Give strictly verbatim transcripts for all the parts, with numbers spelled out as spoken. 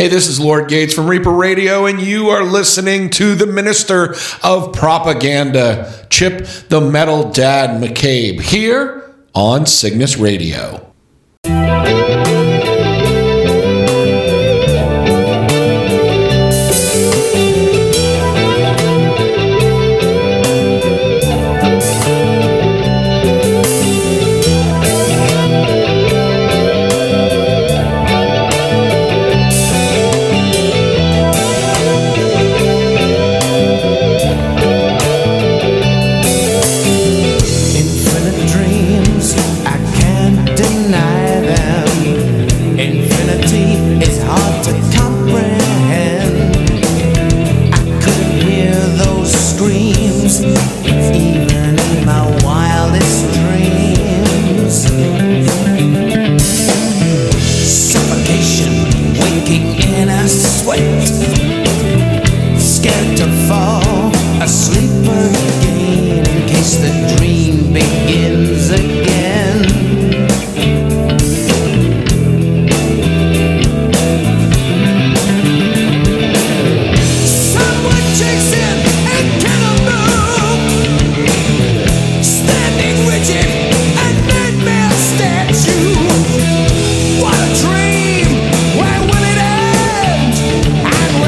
Hey, this is Lord Gates from Reaper Radio, and you are listening to the Minister of Propaganda, Chip the Metal Dad McCabe, here on Cygnus Radio. What a dream! Where will it end? And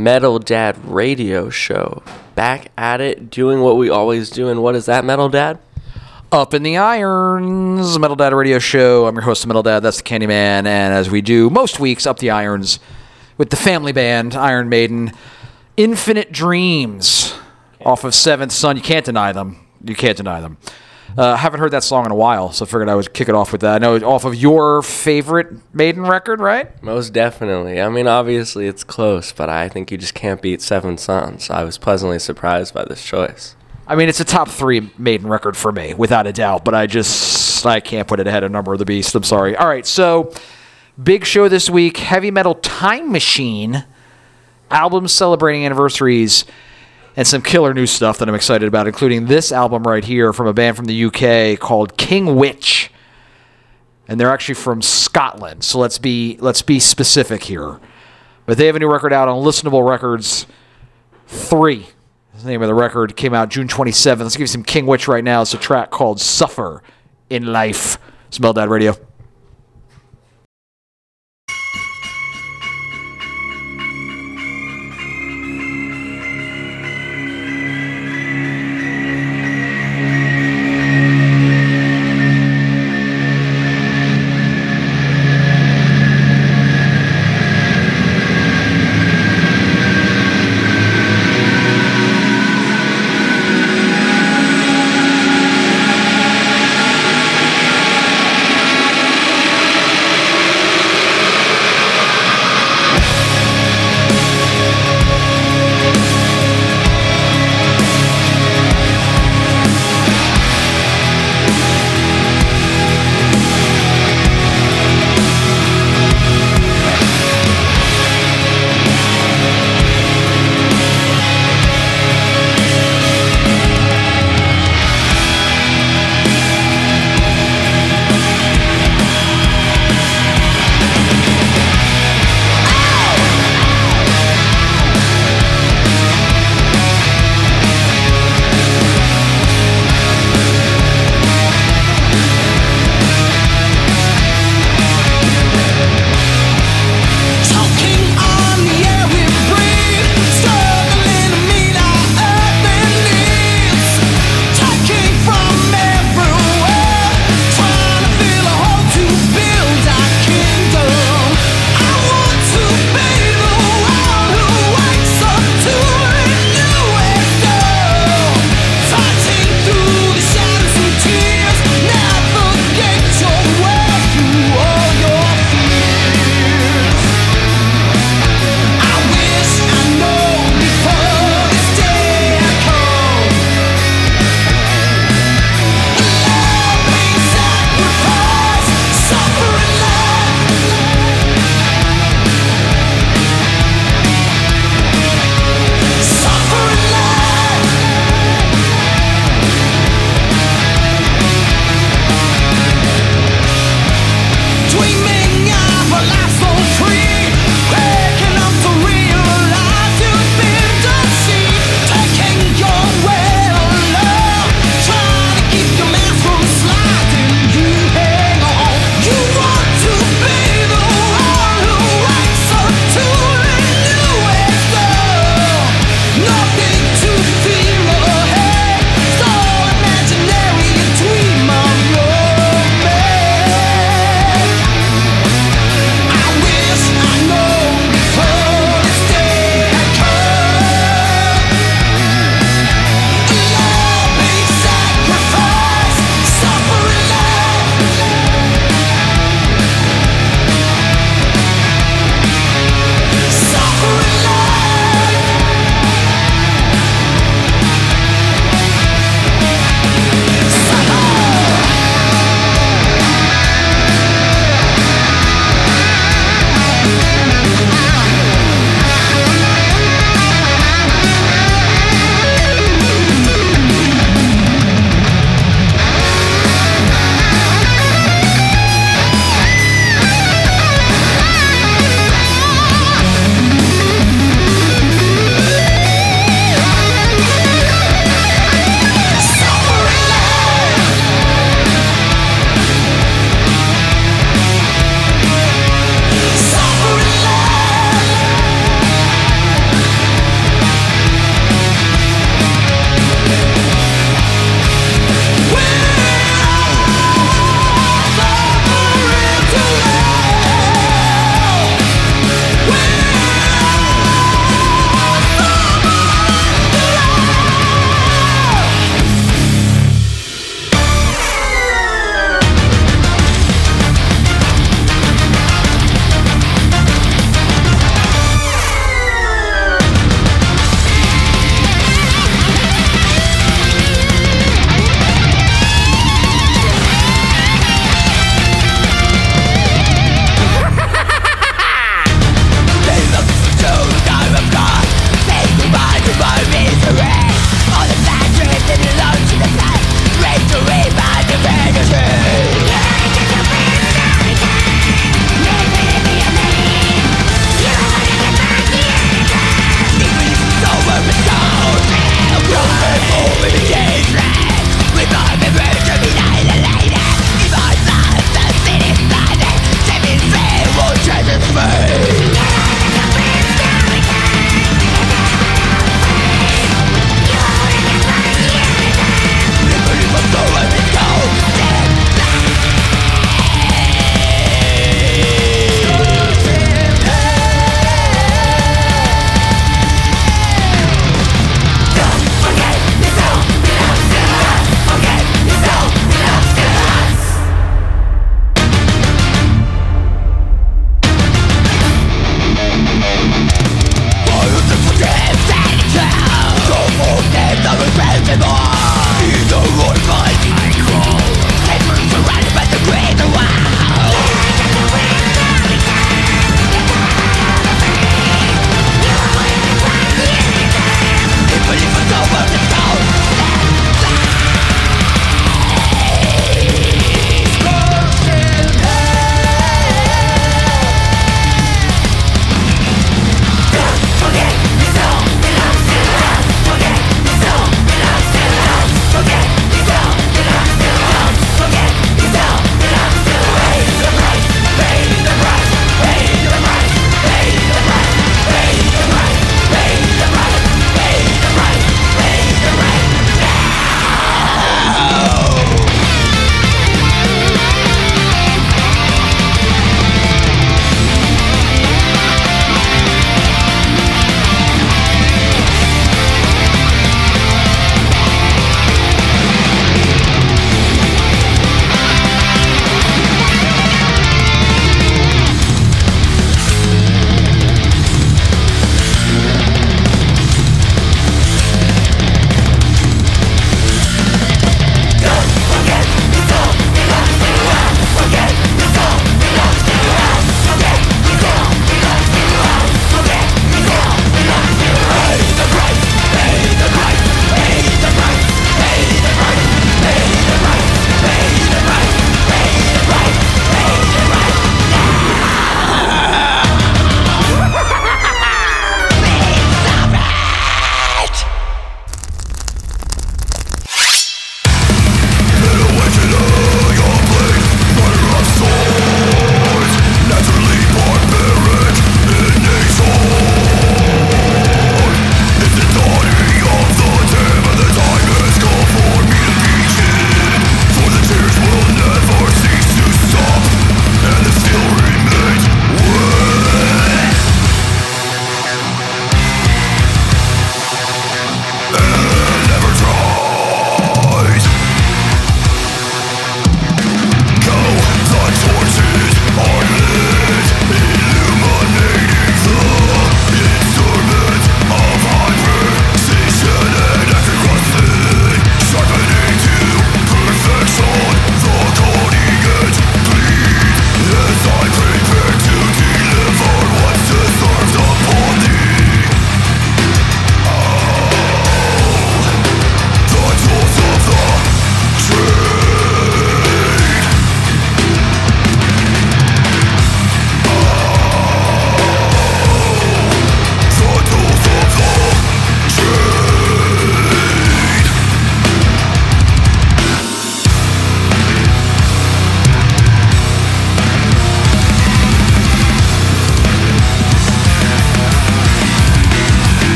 Metal Dad radio show. Back at it, doing what we always do. And what is that, Metal Dad? Up in the Irons, Metal Dad radio show. I'm your host, Metal Dad. That's the Candyman. And as we do most weeks, Up the Irons with the family band, Iron Maiden, Infinite Dreams off of Seventh Son. You can't deny them. You can't deny them. Uh, haven't heard that song in a while, so I figured I would kick it off with that. I know off of your favorite Maiden record, right? Most definitely. I mean, obviously it's close, but I think you just can't beat Seven Sons. I was pleasantly surprised by this choice. I mean, it's a top three Maiden record for me, without a doubt, but I just, I can't put it ahead of Number of the Beast. I'm sorry. All right, so big show this week, Heavy Metal Time Machine, albums celebrating anniversaries, and some killer new stuff that I'm excited about, including this album right here from a band from the U K called King Witch. And they're actually from Scotland, so let's be let's be specific here. But they have a new record out on Listenable Records three. The name of the record came out June twenty-seventh. Let's give you some King Witch right now. It's a track called Suffer in Life. Smell That Radio.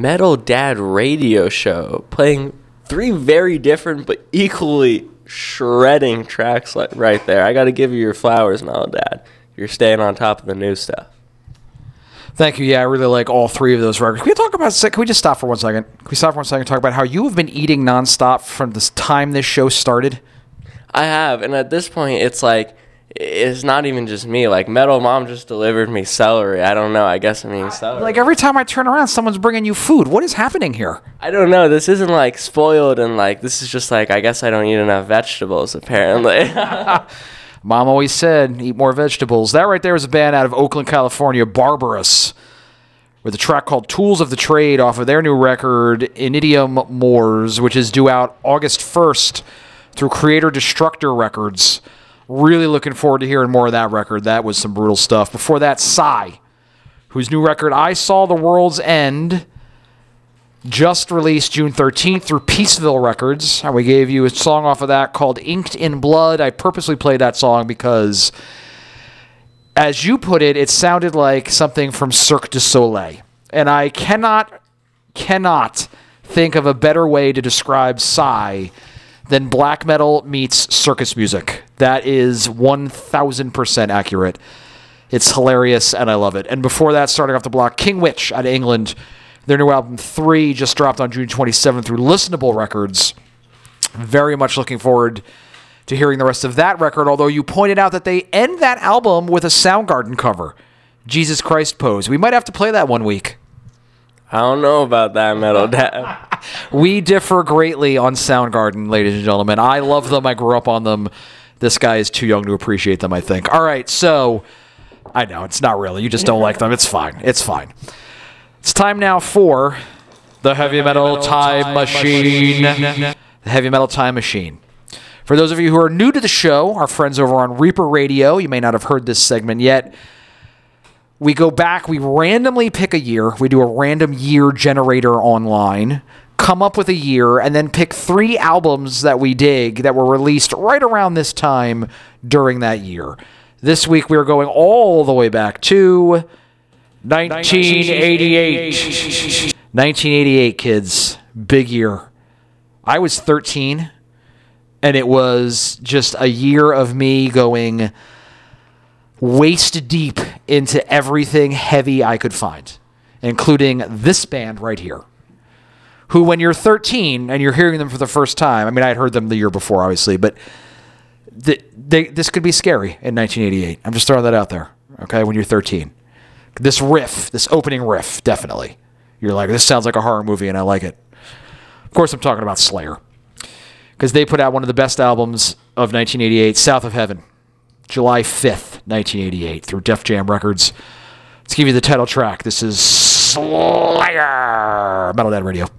Metal Dad radio show playing three very different but equally shredding tracks like right there. I got to give you your flowers, Metal Dad. You're staying on top of the new stuff. Thank you. Yeah, I really like all three of those records. Can we talk about? Can we just stop for one second? Can we stop for one second and talk about how you have been eating nonstop from this time this show started? I have, and at this point, it's like it's not even just me. Like Metal Mom just delivered me celery. I don't know. I guess I mean celery. Like every time I turn around, someone's bringing you food. What is happening here? I don't know. This isn't like spoiled, and like this is just like I guess I don't eat enough vegetables apparently. Mom always said, eat more vegetables. That right there is a band out of Oakland, California, Barbarous, with a track called Tools of the Trade off of their new record, Inidium Mors, which is due out August first through Creator Destructor Records. Really looking forward to hearing more of that record. That was some brutal stuff. Before that, Psy, whose new record, I Saw the World's End, just released June thirteenth through Peaceville Records. And we gave you a song off of that called Inked in Blood. I purposely played that song because, as you put it, it sounded like something from Cirque du Soleil. And I cannot, cannot think of a better way to describe Psy than black metal meets circus music. That is one thousand percent accurate. It's hilarious, and I love it. And before that, starting off the block, King Witch out of England. Their new album, three, just dropped on June twenty-seventh through Listenable Records. Very much looking forward to hearing the rest of that record, although you pointed out that they end that album with a Soundgarden cover, Jesus Christ Pose. We might have to play that one week. I don't know about that, Metal Dad. We differ greatly on Soundgarden, ladies and gentlemen. I love them. I grew up on them. This guy is too young to appreciate them, I think. All right, so I know, it's not really. You just don't like them. It's fine. It's fine. It's time now for the Heavy Metal Time Machine. The Heavy Metal Time Machine. For those of you who are new to the show, our friends over on Reaper Radio, you may not have heard this segment yet. We go back, we randomly pick a year. We do a random year generator online, come up with a year, and then pick three albums that we dig that were released right around this time during that year. This week we are going all the way back to nineteen eighty-eight. nineteen eighty-eight, kids. Big year. I was thirteen, and it was just a year of me going waist deep into everything heavy I could find, including this band right here, who when you're thirteen and you're hearing them for the first time, I mean, I had heard them the year before, obviously, but th- they, this could be scary in nineteen eighty-eight. I'm just throwing that out there, okay, when you're thirteen. This riff, this opening riff, definitely. You're like, this sounds like a horror movie, and I like it. Of course, I'm talking about Slayer, because they put out one of the best albums of nineteen eighty-eight, South of Heaven, July fifth, nineteen eighty-eight, through Def Jam Records. Let's give you the title track. This is Slayer, Metal Dad Radio.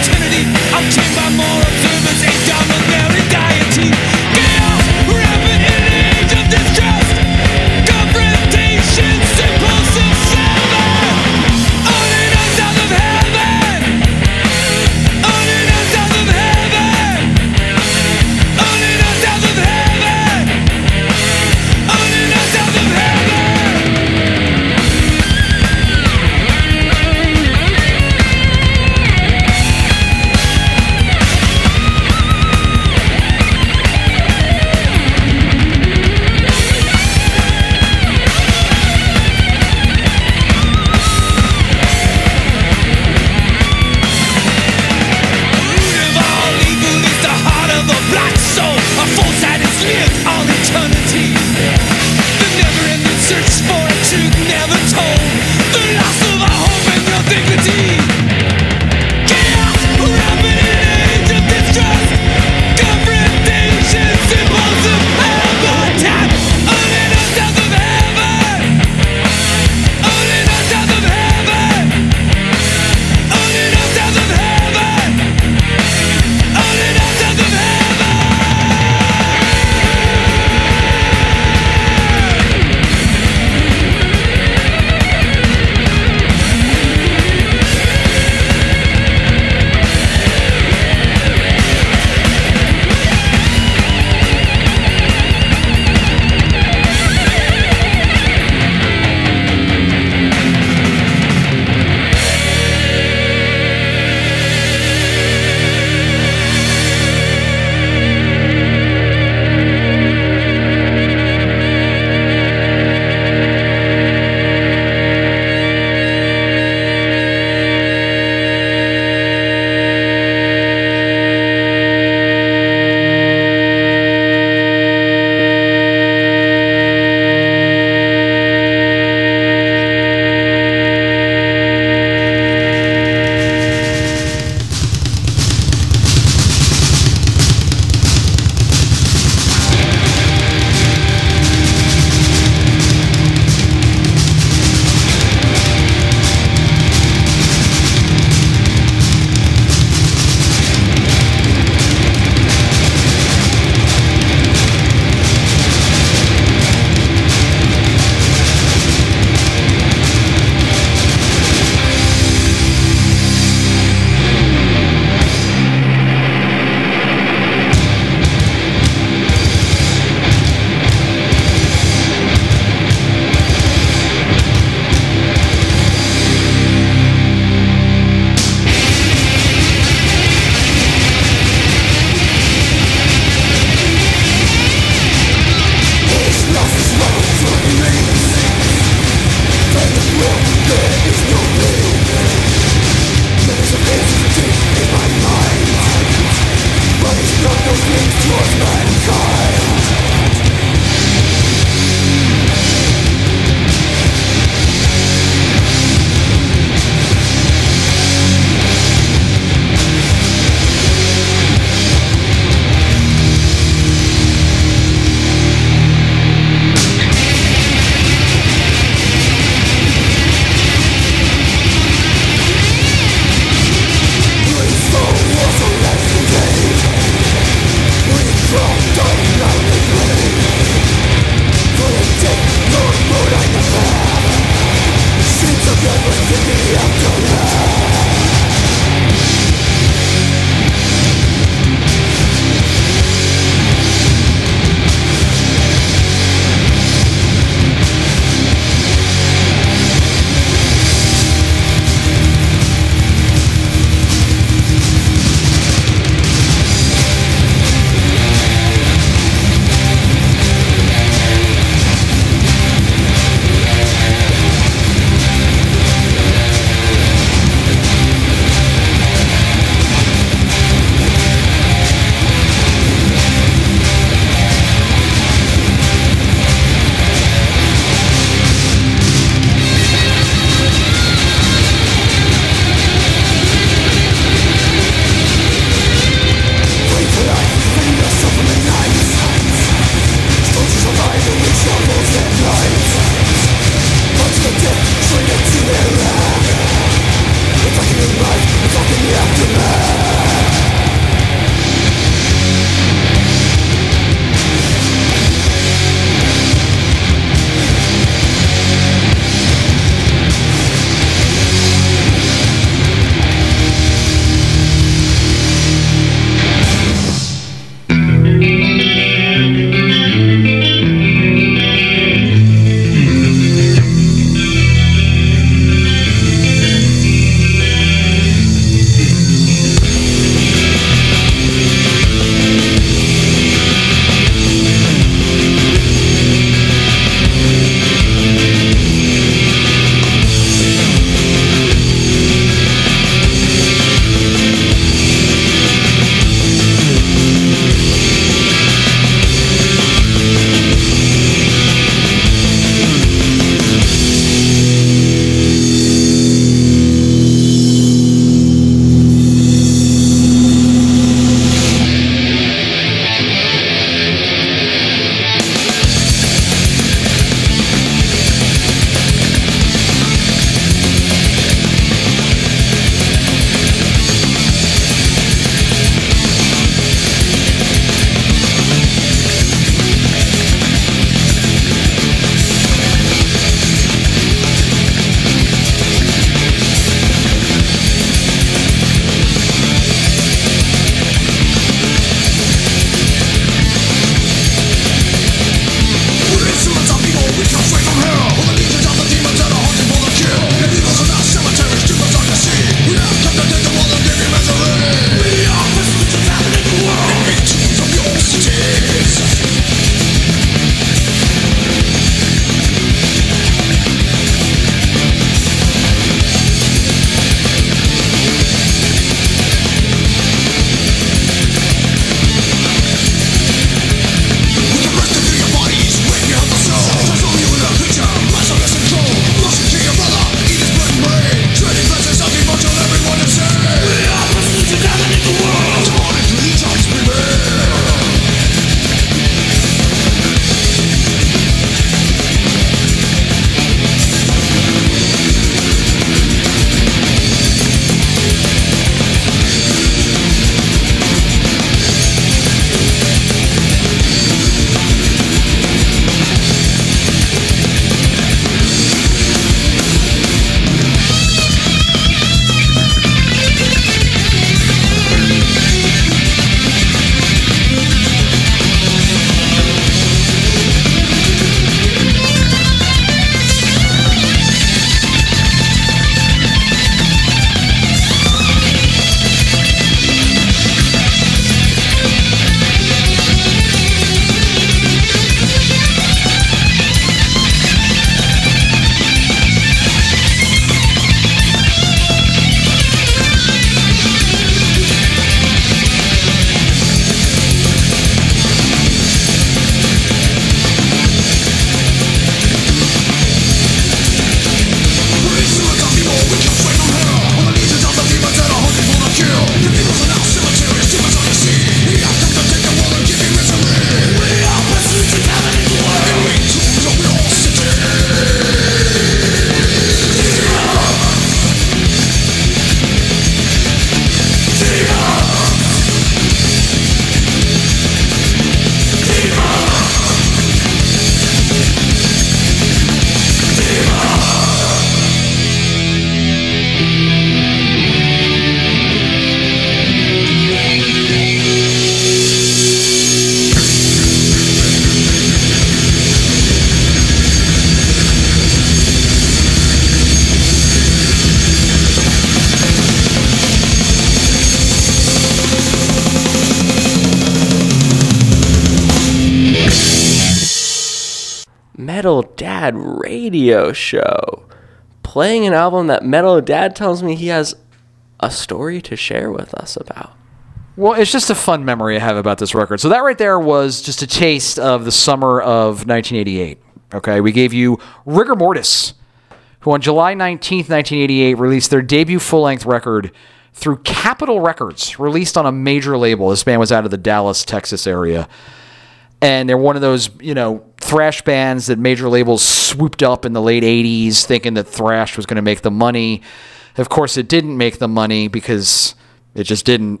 Metal Dad radio show, playing an album that Metal Dad tells me he has a story to share with us about. Well, it's just a fun memory I have about this record. So that right there was just a taste of the summer of nineteen eighty-eight. Okay, we gave you Rigor Mortis, who on July nineteenth, nineteen eighty-eight released their debut full-length record through Capitol Records, released on a major label. This band was out of the Dallas, Texas area. And they're one of those, you know, thrash bands that major labels swooped up in the late eighties thinking that thrash was going to make them money. Of course, it didn't make them money because it just didn't.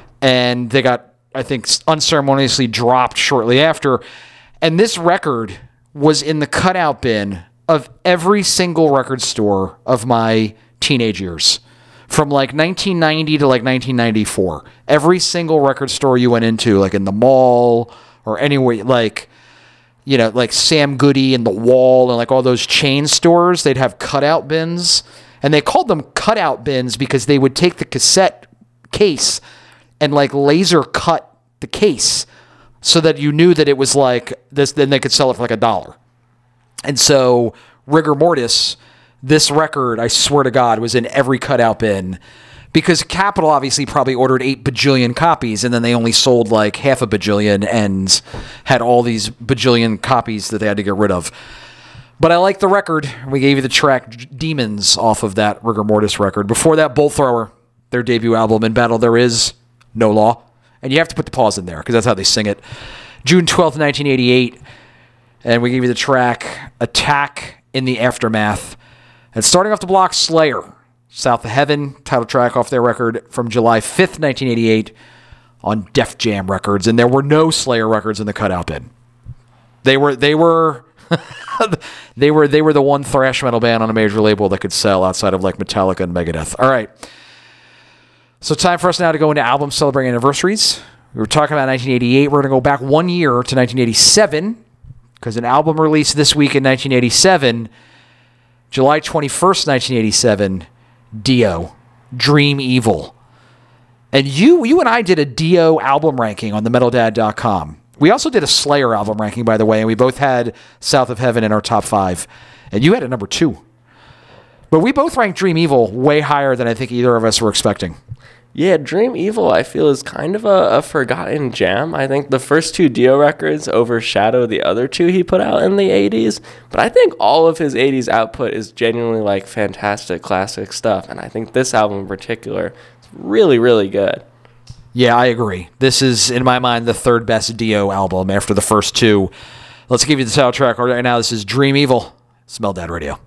And they got, I think, unceremoniously dropped shortly after. And this record was in the cutout bin of every single record store of my teenage years. From like nineteen ninety to like nineteen ninety-four. Every single record store you went into, like in the mall or anywhere, like, you know, like Sam Goody and The Wall and like all those chain stores, they'd have cutout bins. And they called them cutout bins because they would take the cassette case and like laser cut the case so that you knew that it was like this, then they could sell it for like a dollar. And so Rigor Mortis, this record, I swear to God, was in every cutout bin because Capitol obviously probably ordered eight bajillion copies and then they only sold like half a bajillion and had all these bajillion copies that they had to get rid of. But I like the record. We gave you the track Demons off of that Rigor Mortis record. Before that, Bolt Thrower, their debut album, In Battle There Is No Law. And you have to put the pause in there because that's how they sing it. June twelfth, nineteen eighty-eight. And we gave you the track Attack in the Aftermath. And starting off the block, Slayer, South of Heaven, title track off their record from July fifth, nineteen eighty-eight on Def Jam Records. And there were no Slayer records in the cutout bin. They were they were they were they were the one thrash metal band on a major label that could sell outside of like Metallica and Megadeth. All right. So time for us now to go into albums celebrating anniversaries. We were talking about nineteen eighty-eight. We're going to go back one year to nineteen eighty-seven because an album released this week in nineteen eighty-seven, July twenty-first, nineteen eighty-seven, Dio, Dream Evil. And you you and I did a Dio album ranking on the metal dad dot com. We also did a Slayer album ranking, by the way, and we both had South of Heaven in our top five. And you had it number two. But we both ranked Dream Evil way higher than I think either of us were expecting. Yeah, Dream Evil, I feel, is kind of a, a forgotten gem. I think the first two Dio records overshadow the other two he put out in the eighties. But I think all of his eighties output is genuinely, like, fantastic classic stuff. And I think this album in particular is really, really good. Yeah, I agree. This is, in my mind, the third best Dio album after the first two. Let's give you the soundtrack right now. This is Dream Evil. Smell Dad Radio.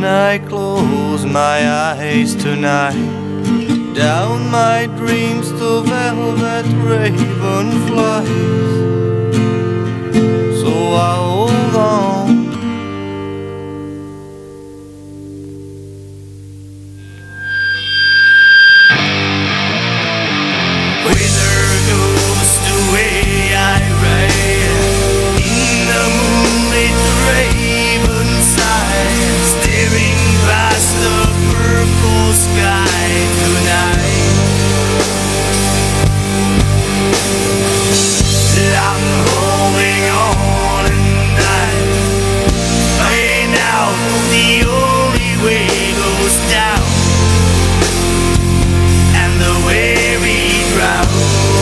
When I close my eyes tonight, down my dreams the velvet raven flies. So I hold on. Whither goes the way I ride in the moonlit raven side, staring past the purple sky tonight. I'm holding on and I find out the only way goes down, and the way we drown.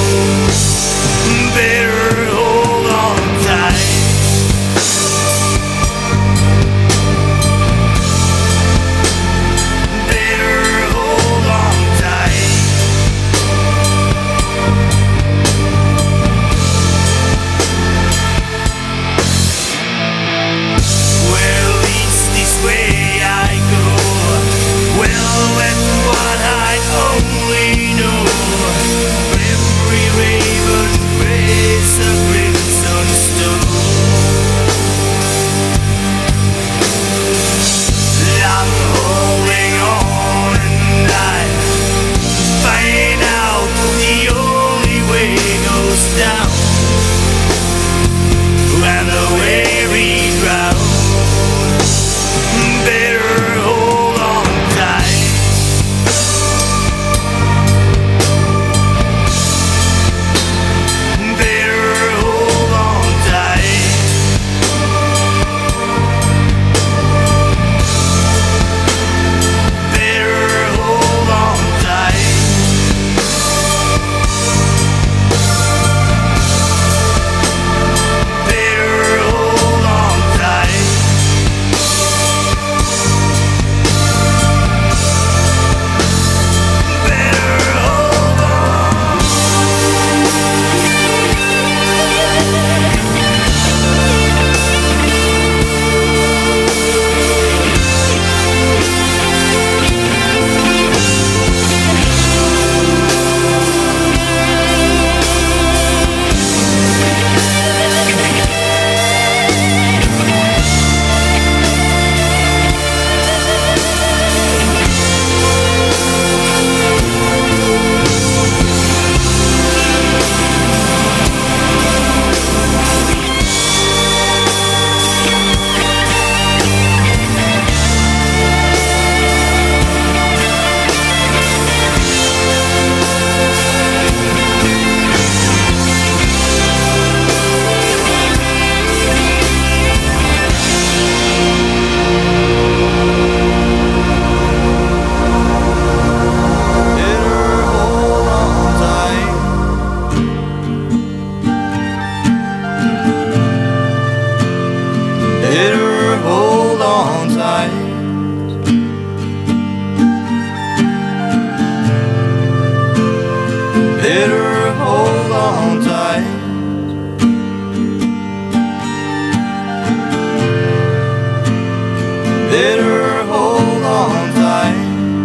Better hold on tight. Better hold on tight. Well, it's this way I go. Well, with what I only know. Every raven prays a crimson stone. I'm holding on and I find out the only way goes down, and the way we drown. Better hold on tight. Better hold on tight. Better hold on tight. Better hold on tight. Better hold on. Better hold on tight. Better hold on tight. Better hold on tight. Better hold on tight.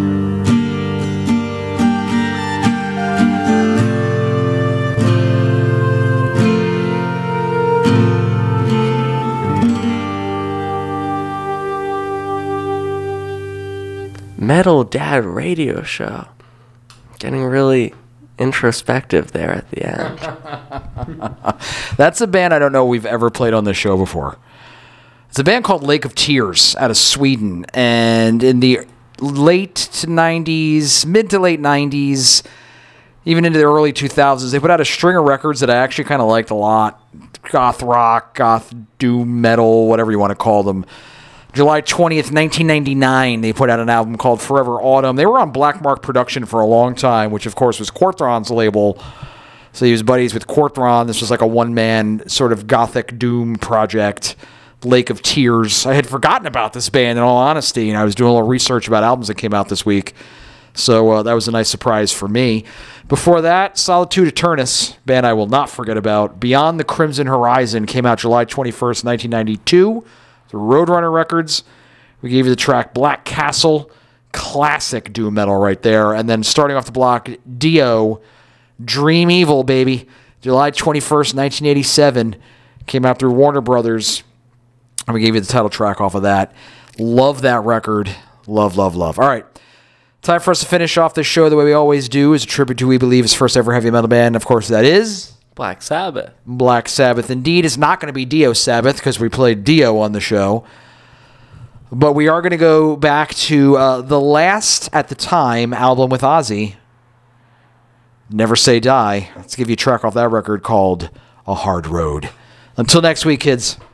Metal Dad Radio Show. Getting really introspective there at the end. That's a band I don't know we've ever played on this show before. It's a band called Lake of Tears out of Sweden. And in the late to nineties, mid to late nineties, even into the early two thousands, they put out a string of records that I actually kind of liked a lot. Goth rock, goth doom metal, whatever you want to call them. July twentieth, nineteen ninety-nine, they put out an album called Forever Autumn. They were on Black Mark Production for a long time, which, of course, was Korthron's label. So he was buddies with Korthron. This was like a one-man sort of gothic doom project, Lake of Tears. I had forgotten about this band, in all honesty, and I was doing a little research about albums that came out this week. So uh, that was a nice surprise for me. Before that, Solitude Eternus, band I will not forget about. Beyond the Crimson Horizon came out July twenty-first, nineteen ninety-two. Roadrunner Records. We gave you the track Black Castle, classic doom metal right there. And then starting off the block, Dio, Dream Evil, baby. July twenty-first, nineteen eighty-seven. Came out through Warner Brothers. And we gave you the title track off of that. Love that record. Love, love, love. All right. Time for us to finish off this show the way we always do, is a tribute to We Believe's first ever heavy metal band. Of course, that is Black Sabbath. Black Sabbath. Indeed, it's not going to be Dio Sabbath because we played Dio on the show. But we are going to go back to uh, the last, at the time, album with Ozzy, Never Say Die. Let's give you a track off that record called A Hard Road. Until next week, kids.